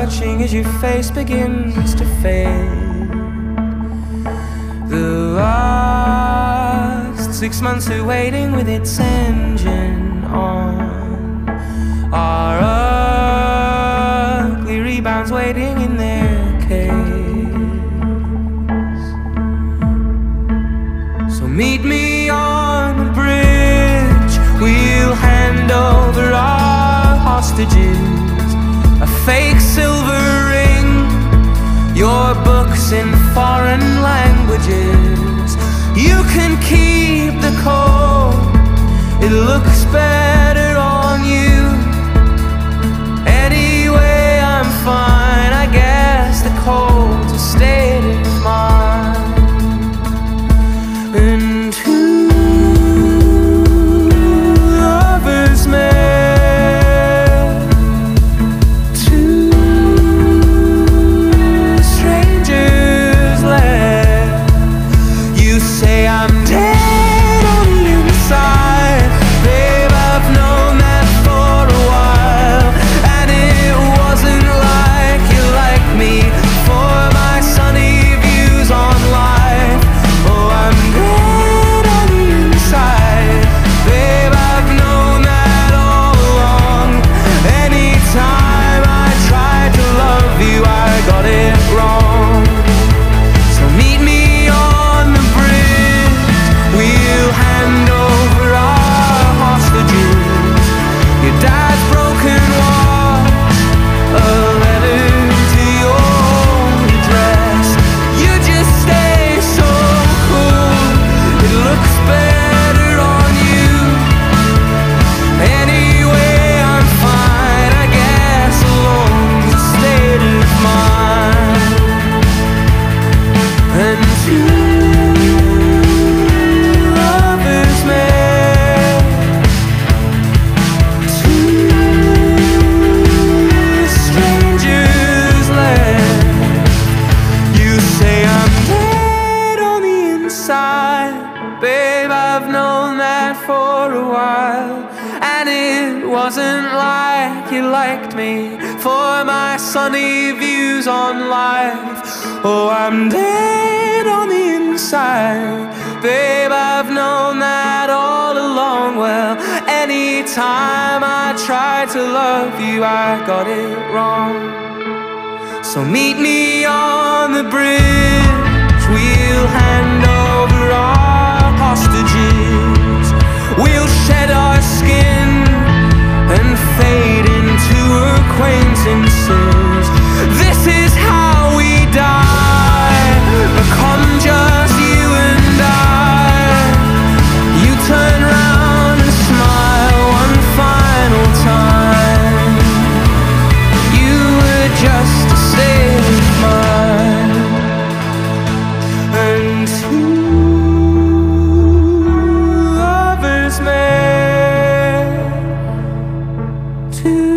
watching as your face begins to fade. The last 6 months of waiting with its engine on are ugly rebounds waiting in their case. So meet me on the bridge, we'll hand over our hostages, a fake silver ring, your books in foreign languages. You can keep the coat, it looks better on you. Anyway, I'm fine, I guess the cold's a state of mind. And two lovers met, two strangers left. You say I'm dead on the inside, babe, I've known that for a while. And it wasn't like you liked me for my sunny views on life. Oh, I'm dead on the inside, babe, I've known that all along. Anytime I tried to love you, I got it wrong. So meet me on the bridge, we'll hand over our hostages, your dad's broken watch, a letter to your address. You just stay so cool, it looks better on you. Anyway, I'm fine, I guess alone's a state of mind. And two lovers met, two strangers left. You say I'm dead on the inside, babe, I've known that for a while. And it wasn't like you liked me for my sunny views on life. Oh, I'm dead on the inside, babe, I've known that all along. Well, anytime I tried to love you, I got it wrong. So meet me on the bridge, we'll hand over our hostages, we'll shed our skin and fade into acquaintances. This is how we die, become just you and I. You turn round and smile one final time. You were just a state of mind. And two lovers met, two